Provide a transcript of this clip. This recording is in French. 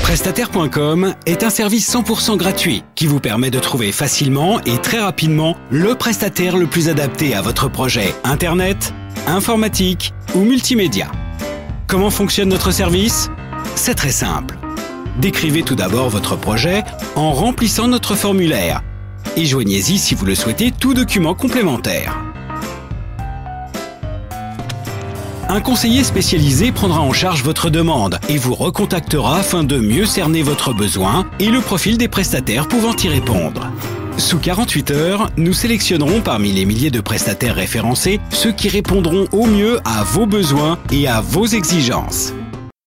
Prestataire.com est un service 100% gratuit qui vous permet de trouver facilement et très rapidement le prestataire le plus adapté à votre projet Internet, informatique ou multimédia. Comment fonctionne notre service ? C'est très simple. Décrivez tout d'abord votre projet en remplissant notre formulaire et joignez-y si vous le souhaitez tout document complémentaire. Un conseiller spécialisé prendra en charge votre demande et vous recontactera afin de mieux cerner votre besoin et le profil des prestataires pouvant y répondre. Sous 48 heures, nous sélectionnerons parmi les milliers de prestataires référencés ceux qui répondront au mieux à vos besoins et à vos exigences.